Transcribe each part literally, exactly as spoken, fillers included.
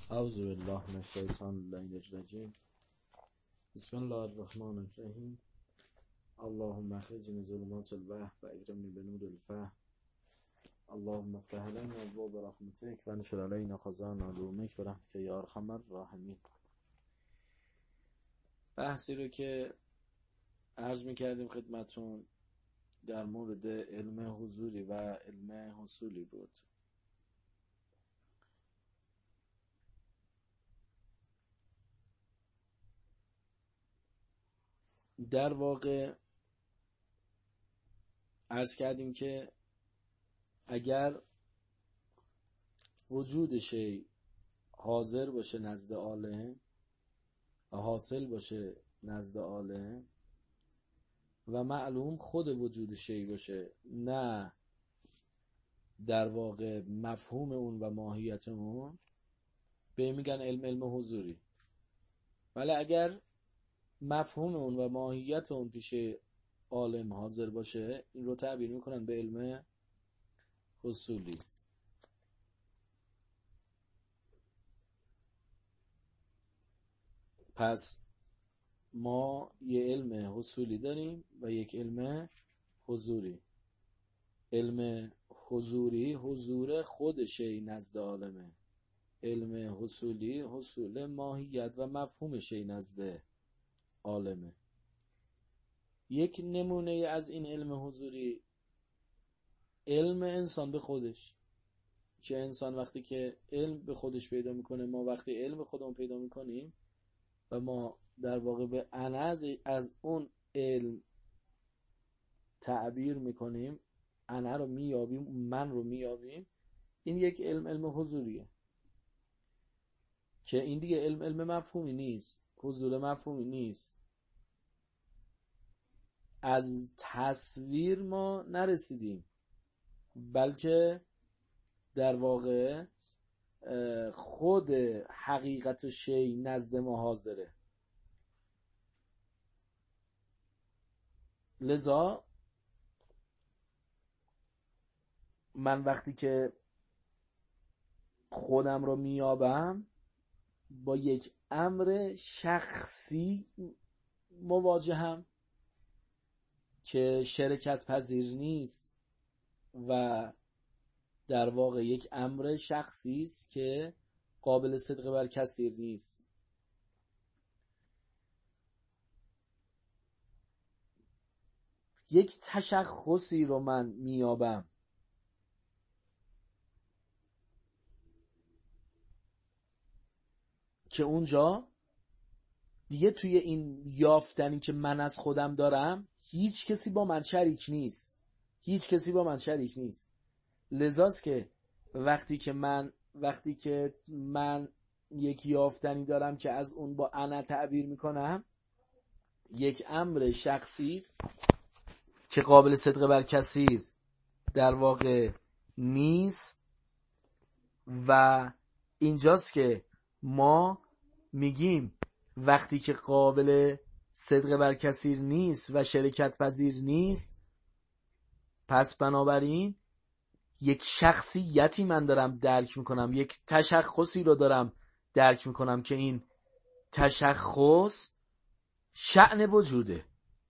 اعوذ بالله من الشیطان اللعین الرجیم. بسم الله الرحمن الرحیم. اللهم اخرجنی من ظلمات الوهم و اکرمنی بنور الفهم. اللهم افتح علینا ابواب رحمتک و انشر علینا خزائن علومک برحمتک یا ارحم الراحمین. بحثی رو که عرض میکردیم خدمتون در مورد علم حضوری و علم حصولی بود. در واقع عرض کردیم که اگر وجود شی حاضر باشه نزد عالم و حاصل باشه نزد عالم و معلوم خود وجود شی باشه، نه در واقع مفهوم اون و ماهیت اون، به میگن علم علم حضوری. ولی اگر مفهوم اون و ماهیت اون پیش عالم حاضر باشه، این رو تعبیر میکنن به علم حصولی. پس ما یه علم حصولی داریم و یک علم حضوری. علم حضوری حضور خود شی نزد عالمه، علم حصولی حصول ماهیت و مفهوم شی نزد عالمه. یک نمونه از این علم حضوری علم انسان به خودش، که انسان وقتی که علم به خودش پیدا میکنه، ما وقتی علم خودمون پیدا میکنیم و ما در واقع به انا از اون علم تعبیر میکنیم، انا رو میابیم، من رو میابیم، این یک علم علم حضوریه که این دیگه علم علم مفهومی نیست، حضور مفهومی نیست. از تصویر ما نرسیدیم، بلکه در واقع خود حقیقت شی نزد ما حاضره. لذا من وقتی که خودم رو میابم با یک امر شخصی مواجهم که شرکت پذیر نیست و در واقع یک امر شخصی است که قابل صدق بر کثیر نیست. یک تشخصی رو من میابم که اونجا دیگه توی این یافتنی که من از خودم دارم هیچ کسی با من شریک نیست، هیچ کسی با من شریک نیست. لذاست که وقتی که من وقتی که من یک یافتنی دارم که از اون با انا تعبیر میکنم، یک امر شخصی است که قابل صدق بر کثیر در واقع نیست و اینجاست که ما میگیم وقتی که قابل صدق بر کثیر نیست و شرکت پذیر نیست، پس بنابراین یک شخصیتی من دارم درک میکنم، یک تشخصی رو دارم درک میکنم که این تشخص شأن وجوده.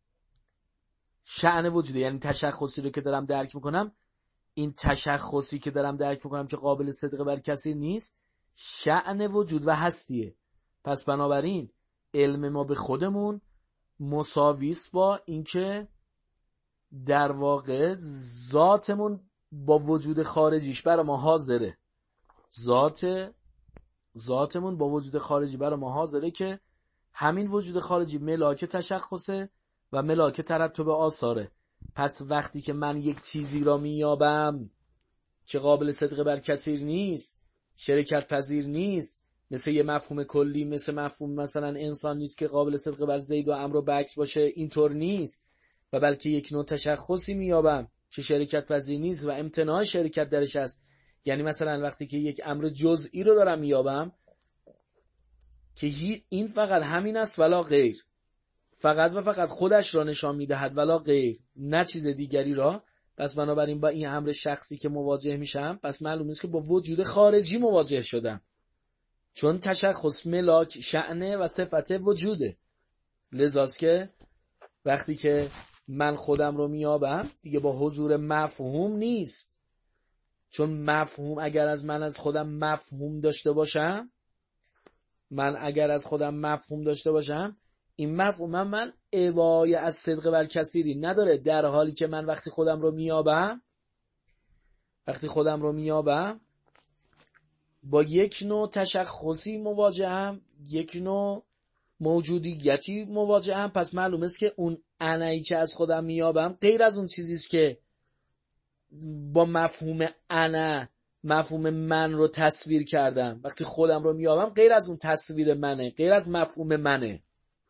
شأن وجوده یعنی تشخصی رو که دارم درک میکنم، این تشخصی که دارم درک میکنم که قابل صدق بر کثیر نیست، شأن وجود و هستیه. پس بنابراین علم ما به خودمون مساویس با اینکه در واقع ذاتمون با وجود خارجیش برای ما حاضره. ذات ذاتمون با وجود خارجی برای ما حاضره که همین وجود خارجی ملاک تشخصه و ملاک ترتب آثاره. پس وقتی که من یک چیزی را میابم که قابل صدق بر کثیر نیست، شرکت پذیر نیست، مثل یه مفهوم کلی، مثل مفهوم مثلا انسان نیست که قابل صدق بر زید و عمرو و بکر باشه، اینطور نیست، و بلکه یک نوع تشخصی میابم که شرکت پذیر نیست و امتناع شرکت درش است. یعنی مثلا وقتی که یک امر جزئی رو دارم میابم که این فقط همین است ولا غیر، فقط و فقط خودش را نشان میدهد ولا غیر، نه چیز دیگری را، پس بنابراین با این امر شخصی که مواجه میشم، پس معلوم است که با وجود خارجی مواجه شدم. چون تشخص ملاک شأنه و صفت وجوده. لذاست که وقتی که من خودم رو میابم دیگه با حضور مفهوم نیست. چون مفهوم اگر از من از خودم مفهوم داشته باشم من اگر از خودم مفهوم داشته باشم این مفهوم من ابای از صدق بر کثیری نداره، در حالی که من وقتی خودم رو میابم وقتی خودم رو میابم با یک نوع تشخصی مواجهم، یک نوع موجودیتی مواجهم. پس معلوم است که اون انایی که از خودم میابم غیر از اون چیزی است که با مفهوم انا مفهوم من رو تصویر کردم. وقتی خودم رو میابم غیر از اون تصویر منه، غیر از مفهوم منه.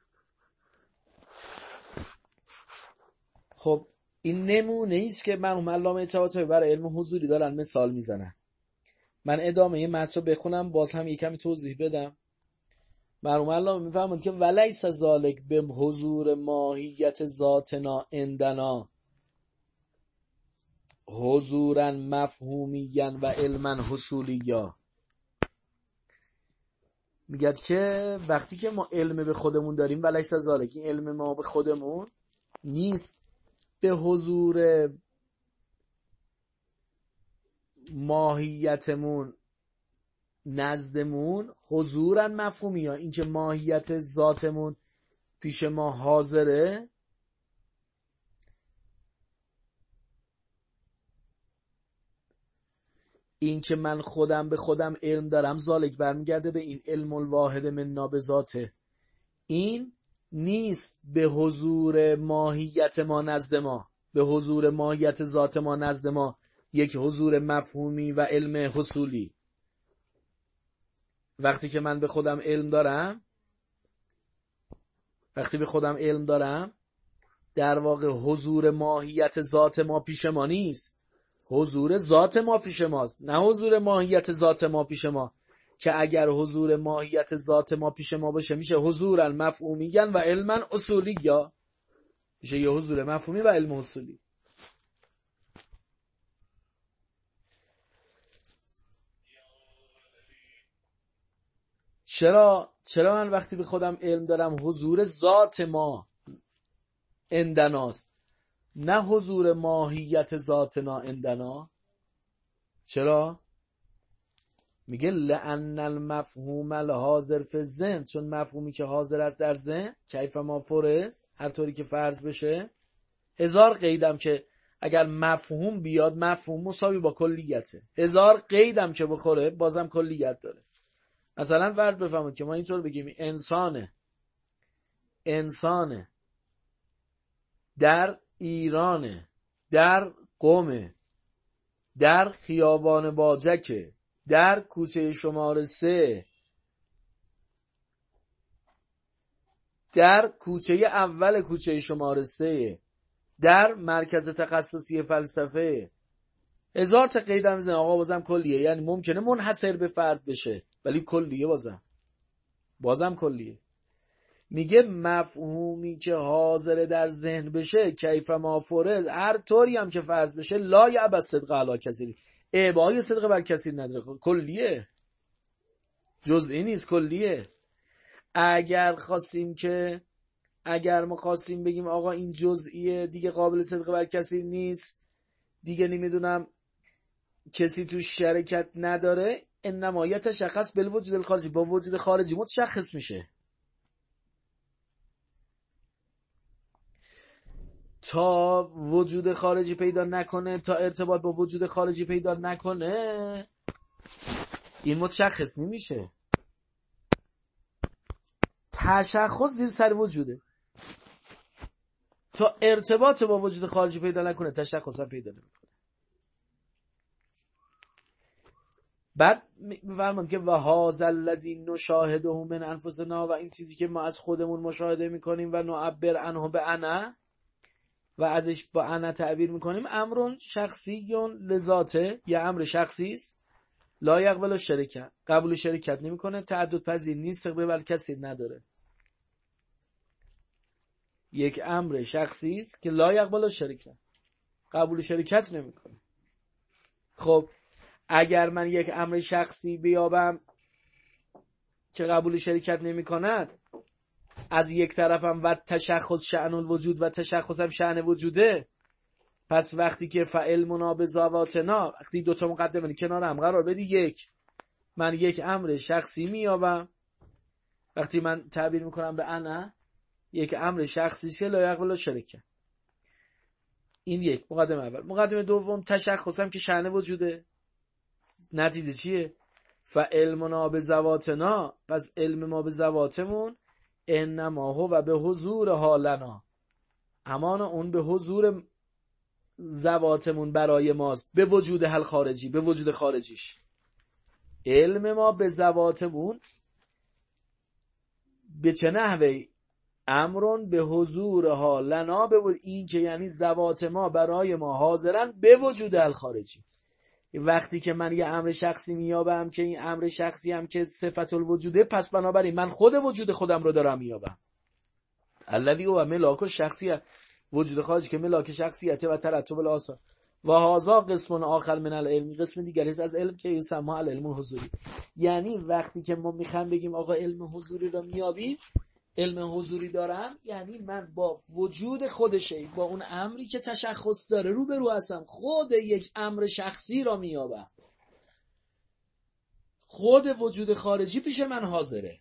خب این نمونه است که مرحوم علامه طباطبایی برای علم حضوری دارن مثال میزنن. من ادامه یه متن رو بخونم باز هم یکمی توضیح بدم. مرحوم علامه میفرمایند که ولیس ذالک به حضور ماهیت ذاتنا عندنا حضورا مفهومیا و علما حصولیا. میگه که وقتی که ما علم به خودمون داریم ولیس ذالک، این علم ما به خودمون نیست به حضور ماهیتمون نزدمون حضورا مفهومی ها، این که ماهیت ذاتمون پیش ما حاضره، این که من خودم به خودم علم دارم ذالک برمیگرده به این علم الواحد منا به ذاته. این نیست به حضور ماهیت ما نزد ما، به حضور ماهیت ذات ما نزد ما یک حضور مفهومی و علم حصولی. وقتی که من به خودم علم دارم وقتی به خودم علم دارم در واقع حضور ماهیت ذات ما پیش ما نیست، حضور ذات ما پیش ماست، نه حضور ماهیت ذات ما پیش ما، که اگر حضور ماهیت ذات ما پیش ما باشه میشه حضورا مفهومیًا و علما اصولیا، میشه یه حضور مفهومی و علم اصولی. چرا چرا من وقتی به خودم علم دارم حضور ذات ما عندناست نه حضور ماهیت ذاتنا عندنا؟ چرا؟ میگه لأن المفهوم الحاضر فی الذهن، چون مفهومی که حاضر است در ذهن کیف ما فرض، هر طوری که فرض بشه، هزار قیدم که اگر مفهوم بیاد مفهوم مساوی با کلیته، هزار قیدم که بخوره بازم کلیت داره. مثلا فرض بفهمید که ما اینطور بگیم انسانه انسانه در ایرانه، در قم، در خیابان باجکه، در کوچه شماره سه، در کوچه اول کوچه شماره سه، در مرکز تخصصی فلسفه. هزار تا قید هم میزنه آقا بازم کلیه. یعنی ممکنه منحصر به فرد بشه ولی کلیه، بازم بازم کلیه. میگه مفهومی که حاضر در ذهن بشه کیف ما فرض، هر طوری هم که فرض بشه لا یعبد صدق علی کثیر، ابای صدق بر کثیر نداره، کلیه، جزئی نیست، کلیه. اگر خواستیم که اگر ما خواستیم بگیم آقا این جزئیه دیگه قابل صدق بر کثیر نیست، دیگه نمیدونم کسی تو شرکت نداره، انما یتشخص بالوجود الخارجی، با وجود خارجی متشخص میشه. تا وجود خارجی پیدا نکنه، تا ارتباط با وجود خارجی پیدا نکنه این متشخص نمیشه. تشخص زیر سر وجوده، تا ارتباط با وجود خارجی پیدا نکنه تشخص هم پیدا نمیکنه. بعد میفرمان که و هذا الذی نشاهده من انفسنا، و این چیزی که ما از خودمون مشاهده میکنیم و نعبر عنه به انا، و ازش با انا تعبیر میکنیم، امرون شخصی لذاته، یه امر شخصی است، لا یقبل شرکت، قبول شرکت نمیکنه، تعدد پذیر نیست، صدق بر کثیر نداره. یک امر شخصی است که لا یقبل شرکت، قبول شرکت نمیکنه. خب اگر من یک امر شخصی بیابم که قبول شرکت نمی کند از یک طرفم و تشخص شأن الوجود و تشخص هم شأن وجوده، پس وقتی که فعلمنا به ذواتنا، وقتی دوتا مقدمه کنار هم قرار بدی، یک من یک امر شخصی میابم، وقتی من تعبیر میکنم به انا یک امر شخصی که لا یقبل شرکت. این یک مقدمه اول. مقدمه دوم تشخصم که شأن وجوده، نتیجه چیه؟ فعلمنا به ذواتنا، پس علم ما به ذواتمون انما هو و به حضور حالنا، همان اون به حضور ذواتمون برای ماست، به وجود حل خارجی، به وجود خارجیش. علم ما به ذواتمون به چه نحوی؟ امرون به حضور حالنا، به این که یعنی ذوات ما برای ما حاضرن به وجود حل خارجی. وقتی که من یه امر شخصی میابم که این امر شخصی هم که صفت الوجوده، پس بنابراین من خود وجود خودم رو دارم میابم. الذی هو ملاک الشخصیه، وجود خارجی که ملاک شخصیته و ترتب الآثار. و هذا قسم آخر من العلم، قسم دیگری از علم که یسمى العلم الحضوری. یعنی وقتی که ما میخوام بگیم آقا علم حضوری رو میابیم، علم حضوری دارم، یعنی من با وجود خودشه، با اون امری که تشخص داره روبرو هستم، خود یک امر شخصی را میابم، خود وجود خارجی پیش من حاضره.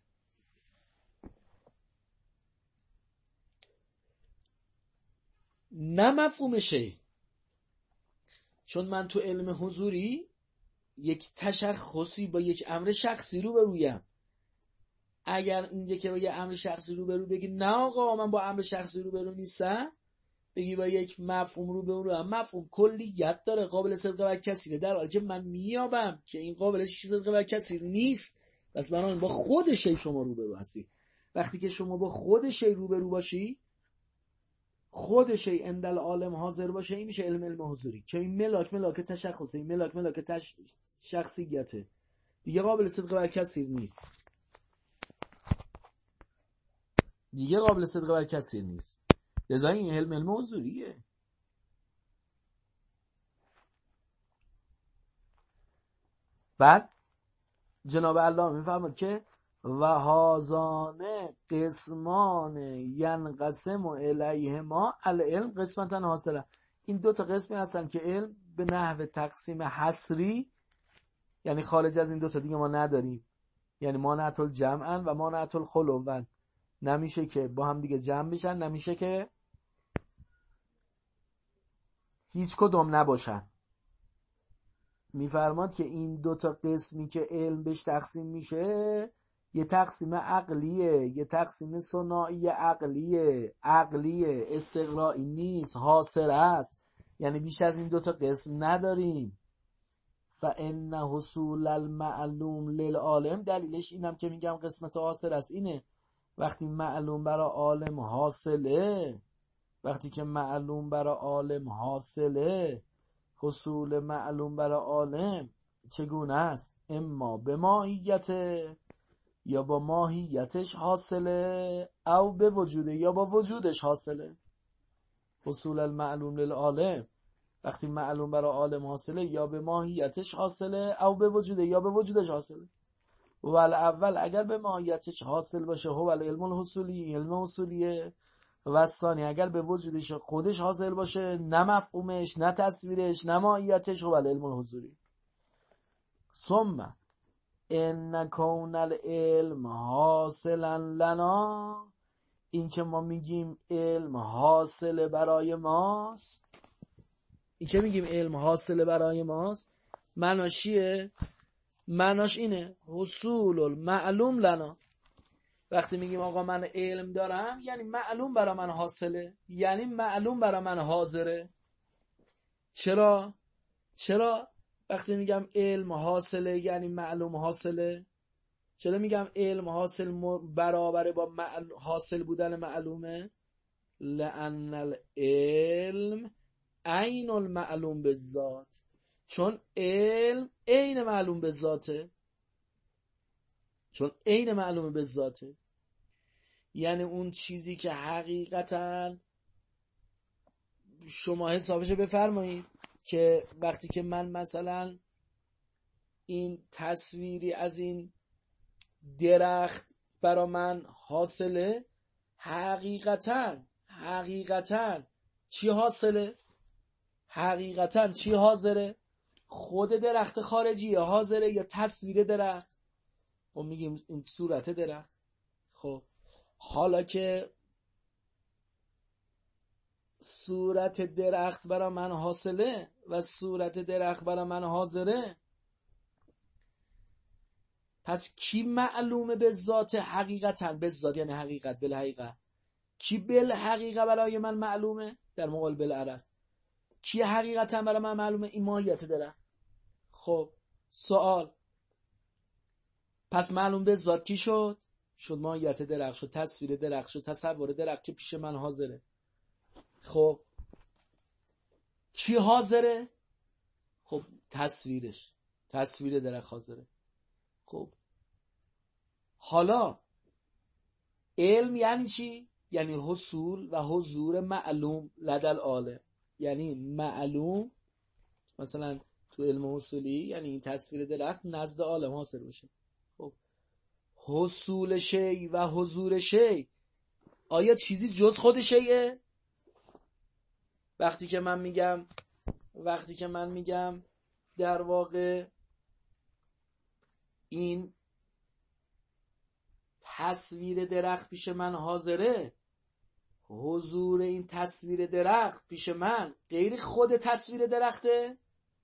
نه مفهومشه، چون من تو علم حضوری یک تشخصی با یک امر شخصی روبرویم. اگر اینجا که با یک امر شخصی روبرو بگی نه آقا من با امر شخصی روبرو نیستم، بگی با یک مفهوم روبرو هم، مفهوم کلیت داره، قابل صدق و کثیره، در حالی که من میابم که این قابل صدق و کثیر نیست، پس بنابراین با خود شی شما روبرو هستی. وقتی که شما با خود شی روبرو باشی، خود شی عند العالم حاضر باشه، این میشه علم علم حضوری، که این ملاک ملاک تشخصه، این ملاک ملاک تش... شخصیته، دیگه قابل صدق و کثیر نیست، دیگه قابل صدق و کثیر نیست. لذا این علم علم حضوریه. بعد جناب الله میفرماد که و هازان قسمان ینقسم الیهما العلم قسمتا حاصله. این دو تا قسمی هستن که علم به نحو تقسیم حصری، یعنی خارج از این دو تا دیگه ما نداریم، یعنی مانعت الجمعن و مانعت الخلوون، نمیشه که با هم دیگه جمع بشن، نمیشه که هیچ کدوم نباشن. میفرماد که این دو تا قسمی که علم بهش تقسیم میشه، یه تقسیم عقلیه، یه تقسیم صناعی عقلیه، عقلیه استقرائی نیست، حاصل است، یعنی بیش از این دو تا قسم نداریم. فان حصول المعلوم للعالم، دلیلش اینم که میگم قسمت حاصل است اینه، وقتی معلوم برای عالم حاصله، وقتی که معلوم برای عالم حاصله، حصول معلوم برای عالم چگونه است؟ اما به ماهیت، یا با ماهیتش حاصله، او به وجوده، یا با وجودش حاصله. حصول المعلوم للعالم، وقتی معلوم برای عالم حاصله، یا به ماهیتش حاصله، او به وجوده، یا به وجودش حاصله. و اول اگر به ماهیتش حاصل باشه هو العلم الحصولی، علم حصولیه، و ثانی اگر به وجودش خودش حاصل باشه، نه مفهومش، نه تصویرش، نه ماهیتش، هو العلم الحضوری. ثم ان کون العلم حاصلا لنا، این که ما میگیم علم حاصل برای ماست، این که میگیم علم حاصل برای ماست معناش چیه؟ معناش اینه حصول المعلوم لنا. وقتی میگیم آقا من علم دارم، یعنی معلوم برای من حاصله، یعنی معلوم برای من حاضره. چرا؟ چرا وقتی میگم علم حاصله یعنی معلوم حاصله؟ چرا میگم علم حاصل برابره با معل... حاصل بودن معلومه؟ لأن العلم عین المعلوم بالذات، چون علم عین معلوم بالذاته، چون عین معلوم بالذاته، یعنی اون چیزی که حقیقتا شما حسابش بفرمایید که وقتی که من مثلا این تصویری از این درخت برا من حاصله، حقیقتاً حقیقتاً چی حاصله؟ حقیقتاً چی حاضره؟ خود درخت خارجیه حاضره یا تصویر درخت؟ خب میگیم این صورت درخت. خب حالا که صورت درخت برا من حاصله و صورت درخت برا من حاضره، پس کی معلومه به ذات حقیقتا؟ به ذات یعنی حقیقت، بالحقیقت. کی بالحقیقه برای من معلومه؟ در مقابل بالعرض. کی حقیقتا برای من معلومه؟ این ماهیت درخت. خب سوال، پس معلوم به ذات کی شد؟ شد ماهیت درخت، شد تصویر درخت، شد تصور درخت که پیش من حاضره. خب کی حاضره؟ خب تصویرش، تصویر درخت حاضره. خب حالا علم یعنی چی؟ یعنی حصول و حضور معلوم لدل عالم. یعنی معلوم مثلا تو علم حصولی یعنی این تصویر درخت نزد عالم حاصل بشه. خب حصول شی و حضور شی، آیا چیزی جز خود شیه؟ وقتی که من میگم وقتی که من میگم در واقع این تصویر درخت پیش من حاضره، حضور این تصویر درخت پیش من غیر خود تصویر درخته؟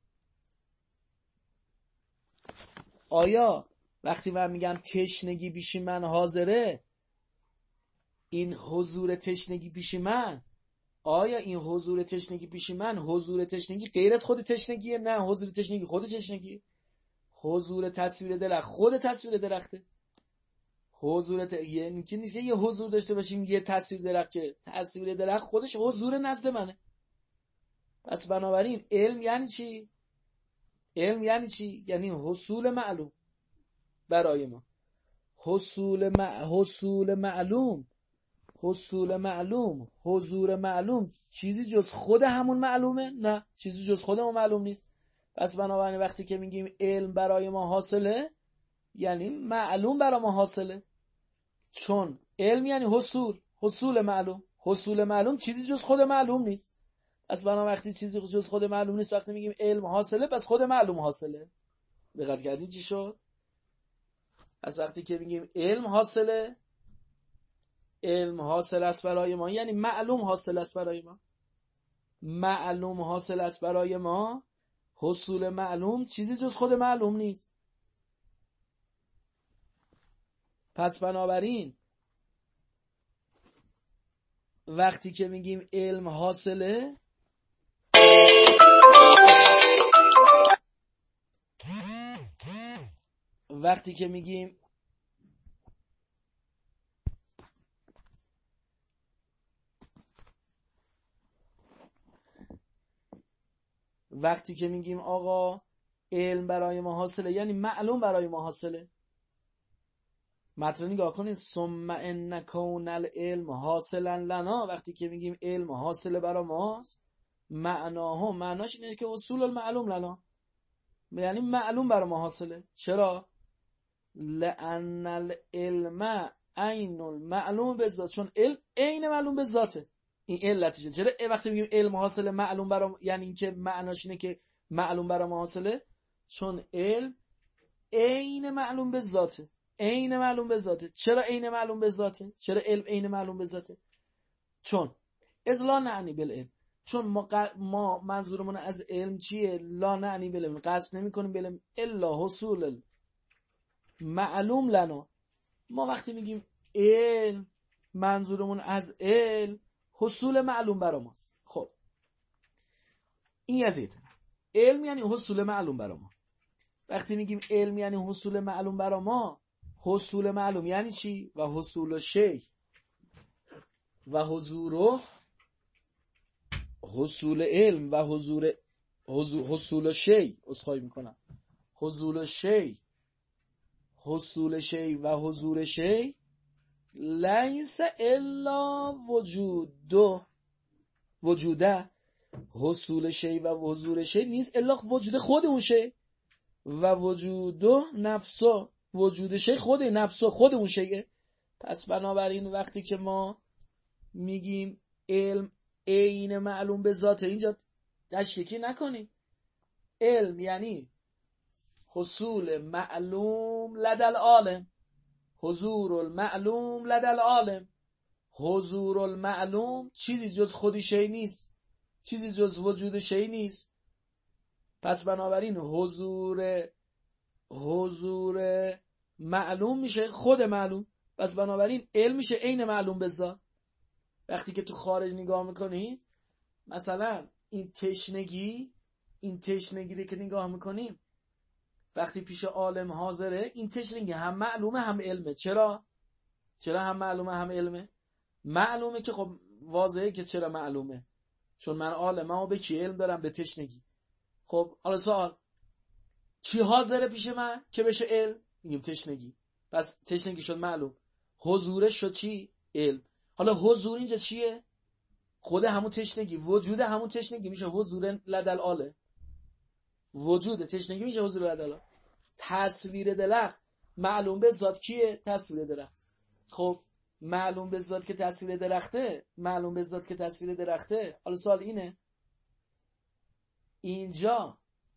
آیا وقتی من میگم تشنگی پیش من حاضره، این حضور تشنگی پیش من، آیا این حضور تشنگی پیش من حضور تشنگی غیر از خود تشنگیه؟ نه، حضور تشنگی خود تشنگی. حضور تصویر درخت خود تصویر درخته. حضور ت... یعنی که نیست که یه حضور داشته باشیم یه تصویر درخت، که تصویر درخت خودش حضور نزد منه. پس بنابراین علم یعنی چی؟ علم یعنی چی؟ یعنی حصول معلوم برای ما. حصول م... حصول معلوم حصول معلوم حضور معلوم چیزی جز خود همون معلومه؟ نه، چیزی جز خودمون معلوم نیست. پس بنابراین وقتی که میگیم علم برای ما حاصله، یعنی معلوم برای ما حاصله. چون علم یعنی حصول حصول معلوم حصول معلوم چیزی جز خود معلوم نیست. پس بنابراین وقتی چیزی جز خود معلوم نیست، وقتی میگیم علم حاصله، پس خود معلوم حاصله. دقت کردید چی شد؟ پس وقتی که میگیم علم حاصله، علم حاصل است برای ما یعنی معلوم حاصل است برای ما. معلوم حاصل است برای ما، حصول معلوم چیزی جز خود معلوم نیست. پس بنابراین وقتی که میگیم علم حاصله، وقتی که میگیم وقتی که میگیم آقا علم برای ما حاصله، یعنی معلوم برای ما حاصله. مطلب نگاه کنید، ثم ان کون العلم حاصلا لنا، وقتی که میگیم علم حاصله برای ماست، معناه معناش اینه که اصول المعلوم لنا، یعنی معلوم برای ما حاصله. چرا؟ لان العلم عین المعلوم بالذات، چون علم عین معلوم به ذاته. این علتشه. چرا وقتی میگیم علم حاصله معلوم برام، یعنی این که معناش اینه که معلوم برای ما حاصله، چون علم عین معلوم به ذاته. عین معلوم به ذاته. چرا عین معلوم به ذاته؟ چرا علم عین معلوم به ذاته؟ چون از لا نعنی بالعلم، چون ما, ق... ما منظورمون از علم چیه؟ لا نعنی بالعلم، قصد نمی کنیم بالعلم الا حصول معلوم لنا. ما وقتی میگیم علم، منظورمون از علم حصول معلوم برای ماست. خب این یزید علم یعنی حصول معلوم برای ما. وقتی میگیم علم یعنی حصول معلوم برای ما، حصول معلوم یعنی چی؟ و حصول شی و حضور حصول علم و حضور حصول شی اسخای میکنم حصول شی حصول شی و حضور شی لیس الا وجود وجوده. حصول شی و حضور شی نیست الا وجود خود اون شی، و وجود نفسه وجود شی خود نفس و خود اون شیه. پس بنابراین وقتی که ما میگیم علم عین معلوم به ذات، اینجا تشکیکی نکنیم. علم یعنی حصول معلوم لدل عالم، حضور المعلوم لدل عالم. حضور المعلوم چیزی جز خودی شی نیست، چیزی جز وجود شی نیست. پس بنابراین حضور حضور معلوم میشه خود معلوم. پس بنابراین علم میشه عین معلوم به ذات. وقتی که تو خارج نگاه میکنی، مثلا این تشنگی این تشنگی رو که نگاه میکنیم وقتی پیش عالم حاضره، این تشنگی هم معلومه هم علمه. چرا؟ چرا هم معلومه هم علمه؟ معلومه که خب واضحه که چرا معلومه، چون من عالمم و به کی علم دارم؟ به تشنگی. خب حالا سوال، کی حاضره پیش من که بشه علم؟ میگیم تشنگی. پس تشنگی شد معلوم، حضورش شد چی؟ علم. حالا حضور اینجا چیه؟ خود همون تشنگی، وجود همون تشنگی میشه حضور لدل عالم. وجود تشنگی میشه حضور لدل عالم. تصویر درخت معلوم به ذات کیه؟ تصویر درخت. خب معلوم به ذات که تصویر درخته، معلوم به ذات که تصویر درخته. حالا سوال اینه، اینجا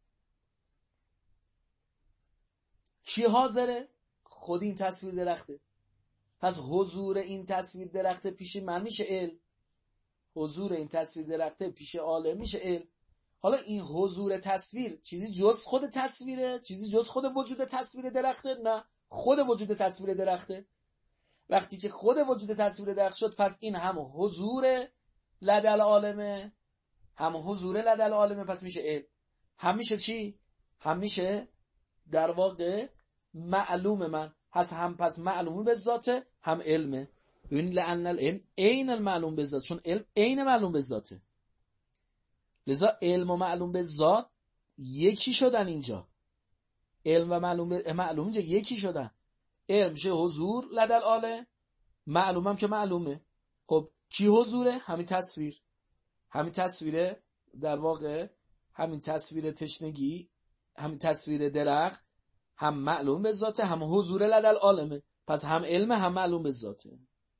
کی حاضره؟ خود این تصویر درخته. پس حضور این تصویر درخته پیش من میشه علم، حضور این تصویر درخته پیش عالم میشه علم. حالا این حضور تصویر چیزی جز خود تصویره؟ چیزی جز خود وجود تصویر درخته؟ نه، خود وجود تصویر درخته. وقتی که خود وجود تصویر درخت شد، پس این هم حضور لدل عالمه، هم حضور لدل عالمه، پس میشه علم. هم میشه چی؟ هم میشه در واقع معلوم من هست، هم پس معلوم به ذاته هم علمه. ببینید لأن العلم عین المعلوم به ذات، چون علم عین معلوم به ذاته، لذا علم و معلوم به ذات یکی شدن. اینجا علم و معلوم به معلوم اینجا یکی شدن. علم میشه حضور لدل عالم، معلومم که معلومه. خب کی حضوره؟ همین تصویر، همین تصویره در واقع، همین تصویر تشنگی، همین تصویر درخت هم معلوم به ذاته هم حضور لدل عالمه. پس هم علم هم معلوم به ذاته.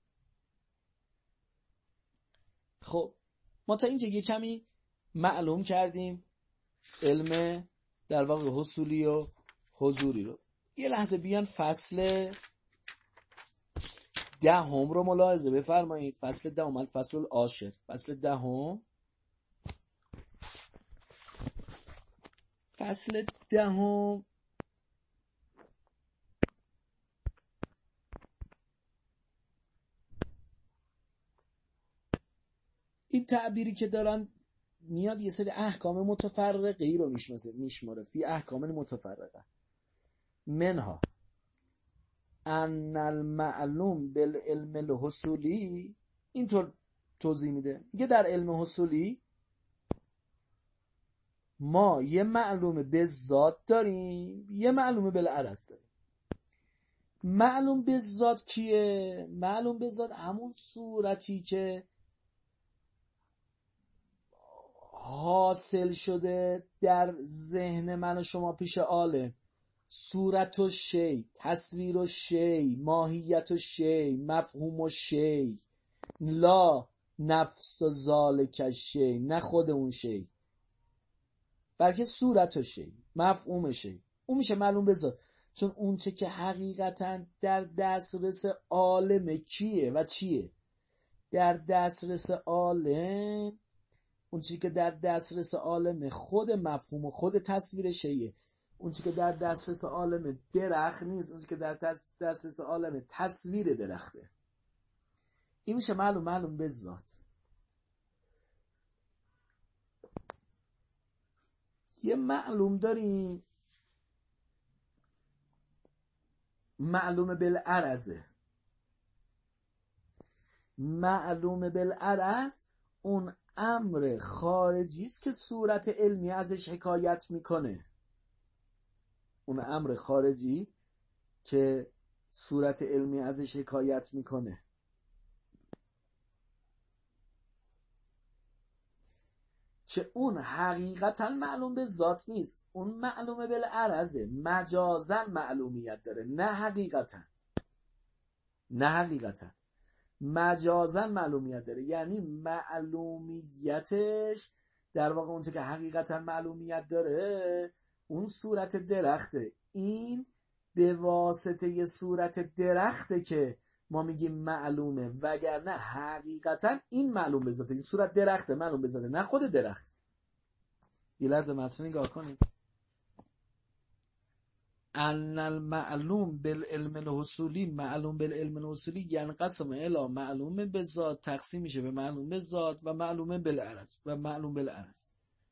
خب ما تا اینجا یه کمی معلوم کردیم علم در واقع حصولی و حضوری رو. یه لحظه بیان فصل دهم رو ملاحظه بفرمایید. فصل دهم، الفصل العاشر، فصل دهم. فصل دهم این تعبیری که دارن میاد یه سری احکام متفرقه ای رو میشماره میشماره فی احکام متفرقه منها ان المعلوم بالعلم الحصولی. اینطور توضیح میده، میگه در علم حصولی ما یه معلوم به ذات داریم، یه معلوم بالعرض داریم. معلوم به ذات کیه؟ معلوم به ذات همون صورتی که حاصل شده در ذهن من و شما پیش عالم، صورت و شی، تصویر و شی، ماهیت و شی، مفهوم و شی، لا نفس و ذالک شی، نه خود اون شی بلکه صورت و شی، مفهوم شی، اون میشه معلوم به ذات. چون اون چه که حقیقتا در دسترس عالم کیه و چیه؟ در دسترس عالم اون چیزی که در دسترس عالم خود مفهوم و خود تصویر شیء. اون چیزی که در دسترس عالم درخت نیست، اون چیزی که در دسترس عالم تصویر درخته. این میشه معلوم معلوم به ذات. یه معلوم داریم معلوم بالعرضه. معلوم بالعرض اون امر خارجی است که صورت علمی ازش حکایت میکنه. اون امر خارجی که صورت علمی ازش حکایت میکنه. که اون حقیقتا معلوم به ذات نیست، اون معلومه بالعرضه، مجازا معلومیت داره، نه حقیقتا، نه حقیقتا مجازا معلومیت داره. یعنی معلومیتش در واقع اونچه که حقیقتا معلومیت داره اون صورت درخته. این به واسطه یه صورت درخته که ما میگیم معلومه، وگرنه حقیقتا این معلوم به ذاته، این صورت درخته معلوم به ذاته، نه خود درخت. یه لحظه متن نگاه کنید. ان المعلوم بالعلم الحصولی، معلوم بالعلم الحصولی ینقسم الی معلوم به ذات، تقسیم میشه به معلوم به ذات و معلوم بالعرض و معلوم بالعرض.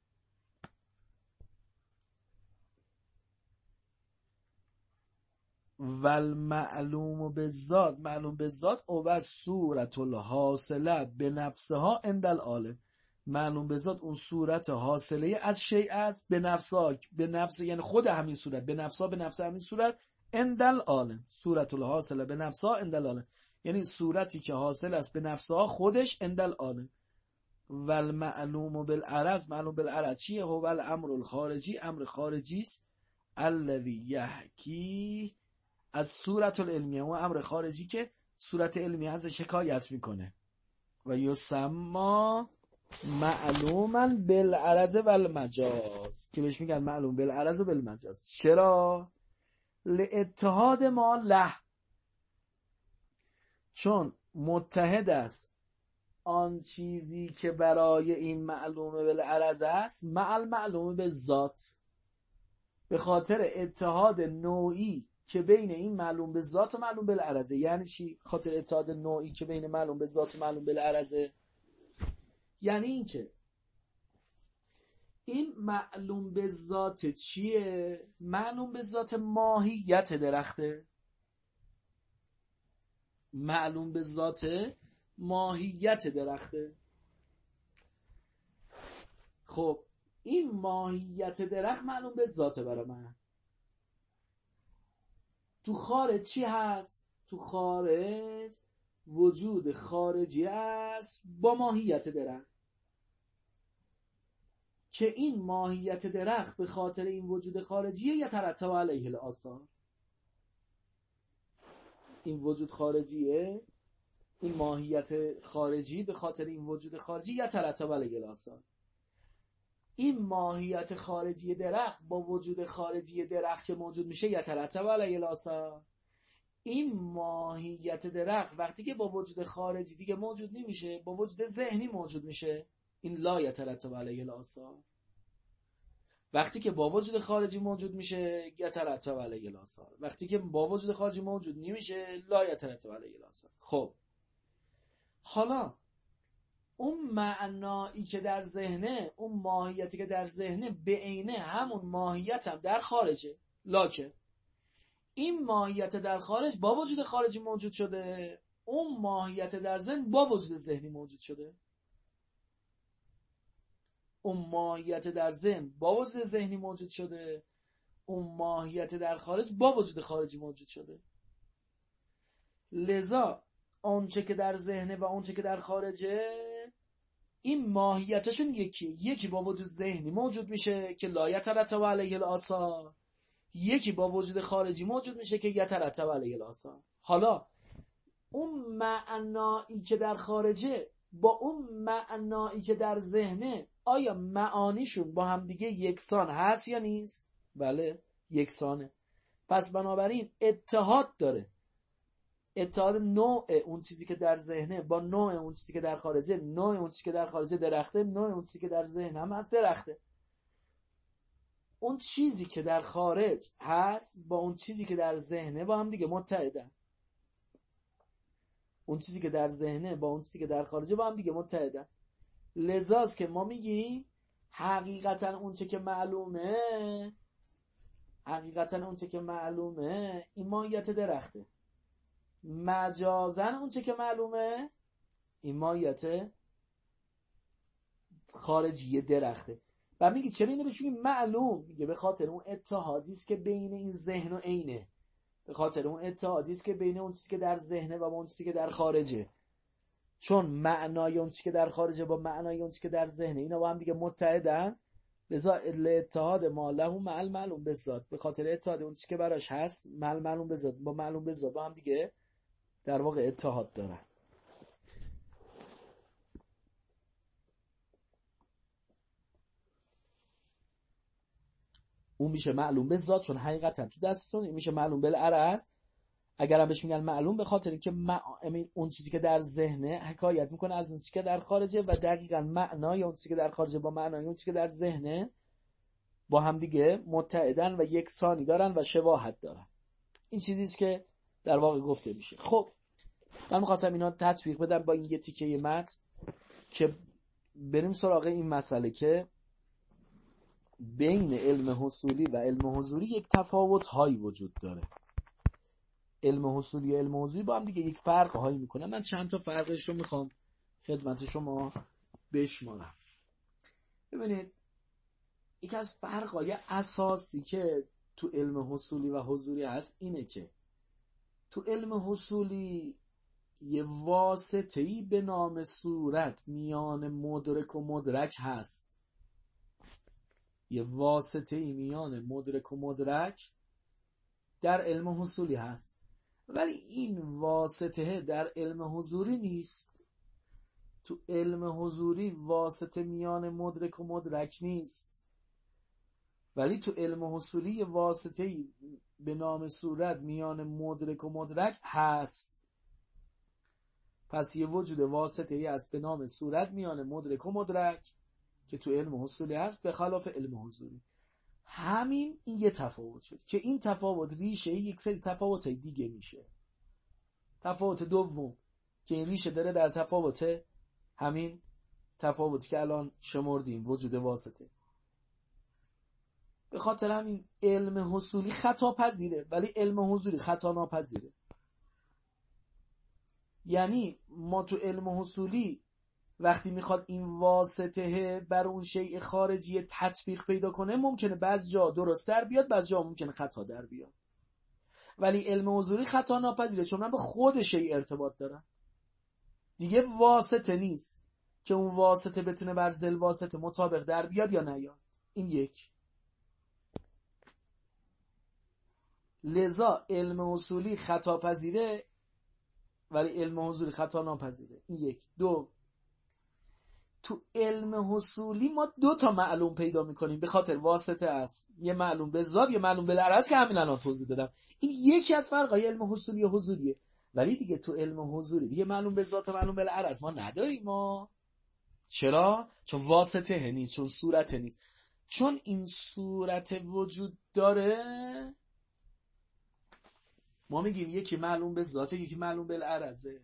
و المعلوم بالذات، معلوم بالذات او صورت الحاصله به نفسها عند العالم. معلوم به ذات اون صورت حاصله از شیء است، به نفسها، به نفس یعنی خود همین صورت، به نفسها، به نفس همین صورت، عند العالم، صورت الحاصله به نفسها عند العالم، یعنی صورتی که حاصل است به نفسها خودش عند العالم. و المعلوم بالعرض، معلوم بالعرض چیه؟ هو الامر الخارجی، امر خارجی است، الذی یحکی از صورت العلمیه، و امر خارجی که صورت علمیه ازش حکایت میکنه. و یسما معلوما بالعرض و المجاز، که بهش میگن معلوم بالعرض و بالمجاز. چرا؟ لاتحاد ما له، چون متحد است آن چیزی که برای این معلوم بالعرض است مع المعلوم بالذات، به خاطر اتحاد نوعی که بین این معلوم به ذات و معلوم بالعرضه. یعنی چی خاطر اتحاد نوعی که بین معلوم به ذات و معلوم بالعرضه؟ یعنی این که این معلوم به ذات چیه؟ معلوم به ذات ماهیت درخته، معلوم به ذات ماهیت درخته. خب این ماهیت درخت معلوم به ذاته برای من. تو خارج چی هست؟ تو خارج وجود خارجی است با ماهیت درخت، که این ماهیت درخت به خاطر این وجود خارجیه یترتب علیه الآثار. این وجود خارجیه، این ماهیت خارجی به خاطر این وجود خارجی یترتب علیه الآثار. این ماهیت خارجی درخت با وجود خارجی درخت که موجود میشه یترتب علیه الآثار. این ماهیت درخت وقتی که با وجود خارجی دیگه موجود نمیشه، با وجود ذهنی موجود میشه، این لا یترتب علیه الآثار. وقتی که با وجود خارجی موجود میشه یترتب علیه الآثار، وقتی که با وجود خارجی موجود نمیشه لا یترتب علیه الآثار. خب حالا اون معنایی که در ذهنه، اون ماهیتی که در ذهنه به عینه همون ماهیت هم در خارجه، لکن این ماهیت در خارج با وجود خارجی موجود شده، اون ماهیت در ذهن با وجود ذهنی موجود شده. اون ماهیت در ذهن با وجود ذهنی موجود شده، اون ماهیت در خارج با وجود خارجی موجود شده. لذا اونچه که در ذهنه و اونچه که در خارجه این ماهیتشون یکی، یکی با وجود ذهنی موجود میشه که لا یترتب علیه الآثار، یکی با وجود خارجی موجود میشه که یترتب علیه الآثار. حالا اون معنایی که در خارجه با اون معنایی که در ذهنه آیا معانیشون با هم دیگه یکسان هست یا نیست؟ بله یکسانه. پس بنابراین اتحاد داره، اتحاد نوع اون چیزی که در ذهنه با نوع اون چیزی که در خارجه. نوع اون چیزی که در خارجه درخته، نوع اون چیزی که در ذهن هم هست درخته. اون چیزی که در خارج هست با اون چیزی که در ذهنه با هم دیگه متحدن. اون چیزی که در ذهنه با اون چیزی که در خارجه با هم دیگه متحدن. لذاست که ما میگیم حقیقتا اون چه که معلومه، حقیقتا اون چه که معلومه این ماهیت درخته، مجازن اون چه که معلومه این ماهیت خارجی درخته. و میگه چرا اینو بهش میگیم معلوم؟ میگه به خاطر اون اتحادی است که بین این ذهن و عینه، به خاطر اون اتحادی است که بین اون چیزی که در ذهنه و اون چیزی که در خارجه، چون معنای اون چیزی که در خارجه با معنای اون چیزی که در ذهنه اینا با هم دیگه متحدن، لذا اتحاد ما له مع المعلوم بالذات، به خاطر اتحاد اون چیزی که براش هست مع المعلوم بالذات با معلوم بالذات با هم دیگه در واقع اتحاد دارن. اون میشه معلوم بالذات چون حقیقتا تو دستتون، میشه معلوم بالعرض. اگر هم بهش میگن معلوم به خاطر اینکه مع... اون چیزی که در ذهنه حکایت میکنه از اون چیزی که در خارجه و دقیقاً معنای اون چیزی که در خارجه با معنای اون چیزی که در ذهنه با هم دیگه متحدن و یکسانی دارن و شباهت دارن. این چیزیست که در واقع گفته میشه. خب من می‌خواستم اینا تطبیق بدم با این یه تیکه متن که بریم سراغ این مسئله که بین علم حصولی و علم حضوری یک تفاوت هایی وجود داره. علم حصولی و علم حضوری با هم دیگه یک فرق هایی میکنن. من چند تا فرقش رو میخوام خدمت شما بشمارم. ببینید یک از فرقای اساسی که تو علم حصولی و حضوری هست اینه که تو علم حصولی یه واسطه‌ای به نام صورت میان مدرک و مدرک هست. یه واسطه‌ای میان مدرک و مدرک در علم حصولی هست، ولی این واسطه در علم حضوری نیست. تو علم حضوری واسطه میان مدرک و مدرک نیست، ولی تو علم حصولی یه واسطه‌ای به نام صورت میان مدرک و مدرک هست. پس یه وجود واسطه‌ای هست به نام صورت میان مدرک و مدرک که تو علم حصولی هست به خلاف علم حضوری. همین این یه تفاوت شد که این تفاوت ریشه یک سری تفاوت دیگه میشه. تفاوت دوم که این ریشه داره در تفاوت همین تفاوتی که الان شمردیم، وجود واسطه. به خاطر همین علم حصولی خطا پذیره ولی علم حضوری خطا ناپذیره. یعنی ما تو علم حصولی وقتی میخواد این واسطه بر اون شیء خارجی تطبیق پیدا کنه ممکنه بعض جا درست در بیاد، بعض جا ممکنه خطا در بیاد، ولی علم حضوری خطا ناپذیره چون من به خود شیء ارتباط دارم. دیگه واسطه نیست که اون واسطه بتونه بر ذل واسطه مطابق در بیاد یا نیاد. این یک. لذا علم اصولی خطا پذیره ولی علم حضوری خطا ناپذیره. این یک. دو، تو علم حصولی ما دو تا معلوم پیدا میکنیم به خاطر واسطه است. یه معلوم به ذات، یه معلوم بالعرض که همین الان توضیح دادم. این یکی از فرقای علم حصولی و حضوریه. ولی دیگه تو علم حضوری دیگه معلوم به ذات و معلوم بالعرض ما نداریم. ما چرا؟ چون واسطه نیست، چون صورت نیست. چون این صورت وجود داره ما میگیم یکی معلوم به ذاته یکی معلوم بالعرضه.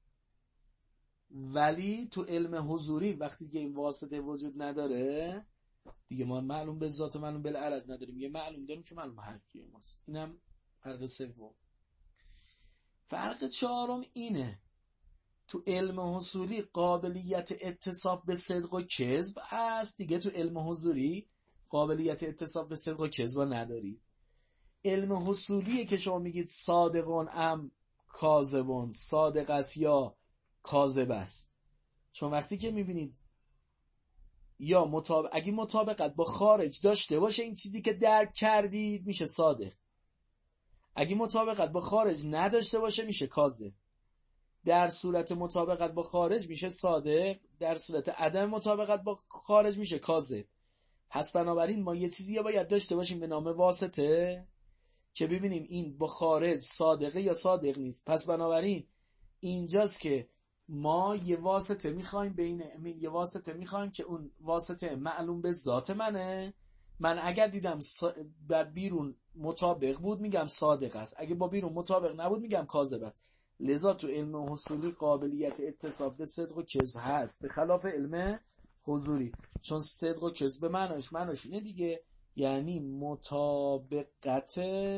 ولی تو علم حضوری وقتی که این واسطه وجود نداره دیگه ما معلوم به ذات و معلوم بالعرض نداریم، یه معلوم داریم که معلوم حقیقی ماست. اینم فرق سوم. فرق چهارم اینه تو علم حصولی قابلیت اتصاف به صدق و کذب هست، دیگه تو علم حضوری قابلیت اتصاف به صدق و کذب نداری. علم حصولیه که شما میگید صادقون ام کاذبون، صادق است یا کاذب است. چون وقتی که میبینید یا مطابق اگه مطابقت با خارج داشته باشه این چیزی که درک کردید میشه صادق، اگه مطابقت با خارج نداشته باشه میشه کاذب. در صورت مطابقت با خارج میشه صادق، در صورت عدم مطابقت با خارج میشه کاذب. پس بنابراین ما یه چیزی یا باید داشته باشیم به نام واسطه که ببینیم این با خارج صادقه یا صادق نیست. پس بنابراین اینجاست که ما یه واسطه میخوایم بین یه واسطه میخوایم که اون واسطه معلوم به ذات منه. من اگر دیدم بر بیرون مطابق بود میگم صادق است، اگه با بیرون مطابق نبود میگم کاذب است. لذا تو علم حصولی قابلیت اتصاف به صدق و کذب هست به خلاف علم حضوری. چون صدق و کذب معناش معناش اینه دیگه، یعنی مطابقت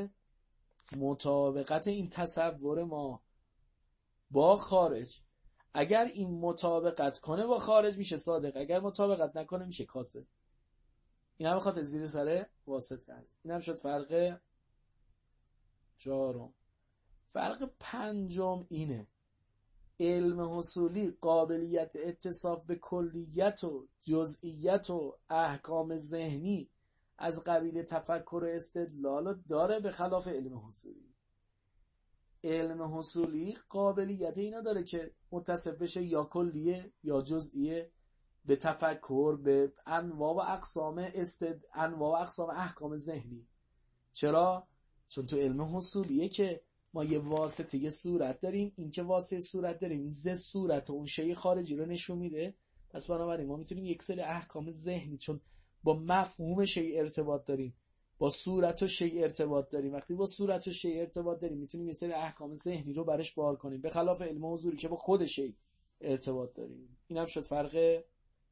مطابقت این تصور ما با خارج. اگر این مطابقت کنه با خارج میشه صادق، اگر مطابقت نکنه میشه کاذب. این هم بخاطر زیر سر واسطه هست. این هم شد فرق چهارم. فرق پنجم اینه علم حصولی قابلیت اتصاف به کلیت و جزئیت و احکام ذهنی از قبیل تفکر و استدلال داره، به خلاف علم حصولی. علم حصولی قابلیت اینا داره که متصف بشه یا کلیه یا جزئیه، به تفکر، به انواع و اقسام استد انواع و اقسام احکام ذهنی. چرا؟ چون تو علم حصولیه که ما یه واسطه یه صورت داریم، این که واسطه صورت داریم ز صورت و اون شی خارجی رو نشون میده، پس بنابراین ما میتونیم یک سری احکام ذهنی، چون با مفهوم شی ارتباط داریم، با صورت و شی ارتباط داریم، وقتی با صورت و شی ارتباط داریم میتونیم یه سری احکام ذهنی رو برش بار کنیم، به خلاف علم حضوری که با خود شی ارتباط داریم. اینم شد فرق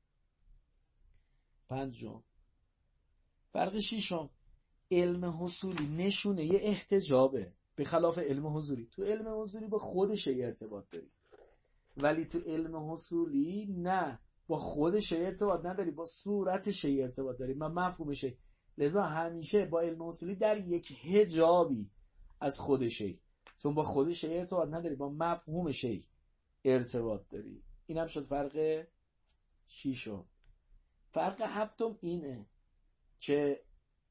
پنجم. فرق ششم، علم حصولی نشونه یه احتجابه، به خلاف علم حضوری. تو علم حضوری با خود شی ارتباط داری، ولی تو علم حصولی نه، با خود شی ارتباط نداری، با صورت شی ارتباط داری، من مفهوم شی. لذا همیشه با علم حصولی در یک حجابی از خود شی، چون با خود شی ارتباط نداری، با مفهوم شی ارتباط داری. اینم شد فرق ششم. فرق هفتم اینه که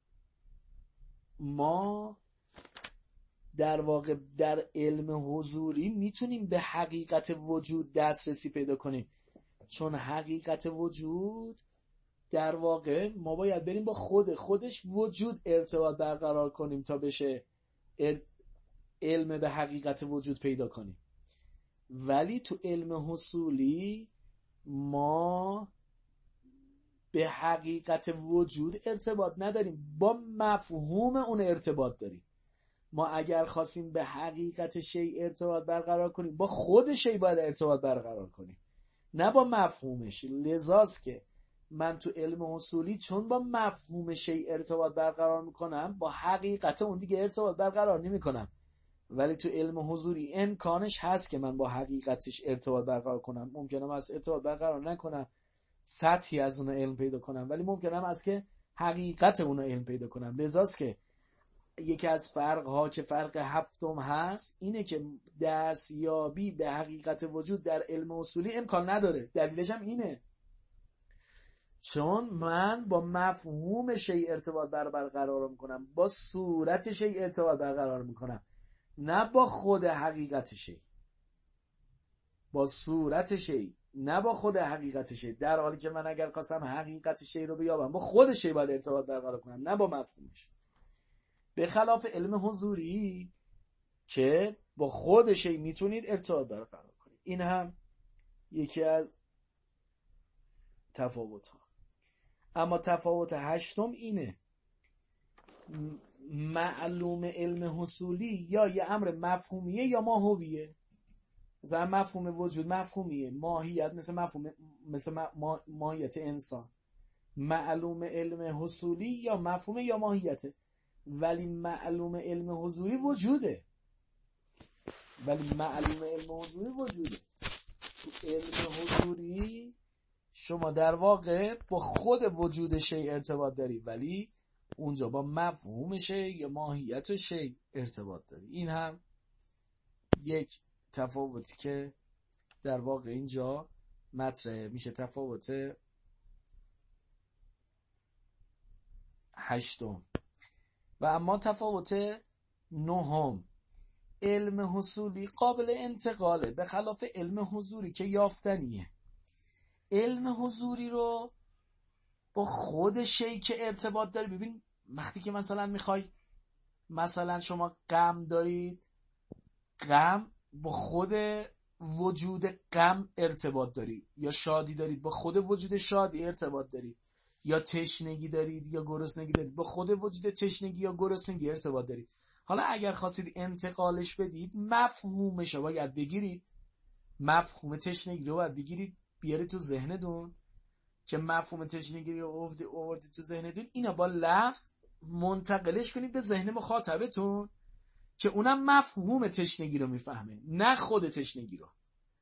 ما در واقع در علم حضوری میتونیم به حقیقت وجود دسترسی پیدا کنیم، چون حقیقت وجود در واقع ما باید بریم با خود خودش وجود ارتباط برقرار کنیم تا بشه علم به حقیقت وجود پیدا کنیم. ولی تو علم حصولی ما به حقیقت وجود ارتباط نداریم، با مفهوم اون ارتباط داریم. ما اگر خواستیم به حقیقت شی ارتباط برقرار کنیم، با خود شی باید ارتباط برقرار کنیم، نه با مفهومش. لذاست که من تو علم حصولی چون با مفهوم شی ارتباط برقرار میکنم، با حقیقت اون دیگه ارتباط برقرار نمیکنم. ولی تو علم حضوری امکانش هست که من با حقیقتش ارتباط برقرار کنم. ممکنه از ارتباط برقرار نکنم، سطحی از اون علم پیدا کنم، ولی ممکنه از که حقیقت اون علم پیدا کنم. لذاست که یکی از فرق ها که فرق هفتم هست اینه که دستیابی به حقیقت وجود در علم اصولی امکان نداره. دلیلش هم اینه چون من با مفهوم شی ارتباط برقرار میکنم، با صورت شی ارتباط برقرار میکنم، نه با خود حقیقت شی. با صورت شی نه با خود حقیقت شی. در حالی که من اگر خواستم حقیقت شی رو بیابم، با خود شی باید ارتباط برقرار کنم، نه با مفهومش. به خلاف علم حضوری که با خود شی میتونید ارتباط برقرار کنید. این هم یکی از تفاوت ها. اما تفاوت هشتم اینه، معلوم علم حصولی یا یه امر مفهومیه یا ماهویه. مثلا مفهوم وجود مفهومیه، ماهیت مثل مفهوم مثل ما... ماهیت انسان. معلوم علم حصولی یا مفهوم یا ماهیته، ولی معلوم علم حضوری وجوده. ولی معلوم علم حضوری وجوده. تو علم حضوری شما در واقع با خود وجود شی ارتباط داری، ولی اونجا با مفهوم شی یا ماهیت شی ارتباط داری. این هم یک تفاوتی که در واقع اینجا مطرح میشه. تفاوت هشتم. و اما تفاوت نهم، علم حصولی قابل انتقاله، به خلاف علم حضوری که یافتنیه. علم حضوری رو با خود شی که ارتباط داره. ببین وقتی که مثلا میخوای، مثلا شما غم دارید، غم با خود وجود غم ارتباط داری، یا شادی دارید با خود وجود شادی ارتباط داری، یا تشنگی دارید یا گرسنگی دارید با خود وجود تشنگی یا گرسنگی ارتباط دارید. حالا اگر خواستید انتقالش بدید، مفهومش رو باید بگیرید، مفهوم تشنگی رو باید بگیرید بیارید تو ذهنتون، که مفهوم تشنگی رو آوردید تو ذهنتون، اینا با لفظ منتقلش کنید به ذهن مخاطبتون که اونم مفهوم تشنگی رو میفهمه، نه خود تشنگی رو.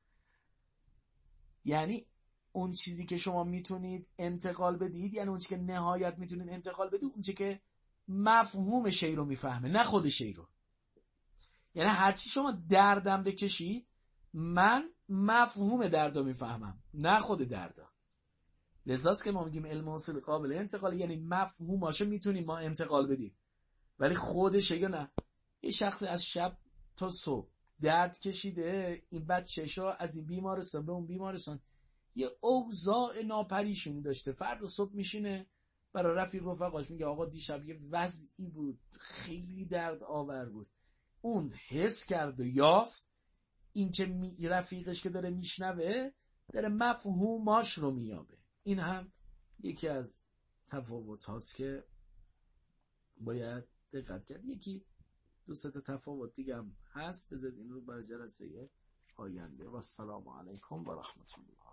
یعنی اون چیزی که شما میتونید انتقال بدید، یعنی اون چیزی که نهایت میتونید انتقال بدید، اون چیزی که مفهوم شی رو میفهمه، نه خود شی رو. یعنی هرچی شما دردم بکشید، من مفهوم درد رو میفهمم، نه خود درد. لذاست که ما میگیم علم حاصل قابل انتقال، یعنی مفهوماشو میتونیم ما انتقال بدیم، ولی خودش یا نه. یه شخص از شب تا صبح درد کشیده، این بچه‌شا از این بیمارستان به اون بیمارستان، یه اوضاع ناپریشونی داشته، فردا صبح میشینه برای رفیق رفقاش میگه آقا دیشب یه وضعی بود خیلی درد آور بود. اون حس کرد و یافت، این که می رفیقش که داره میشنوه داره مفهوماش رو میابه. این هم یکی از تفاوت هاست که باید دقت کرد. یکی دو سه تا تفاوت دیگه هم هست، بذارید این رو برای جلسه آینده. و السلام علیکم و رحمت الله.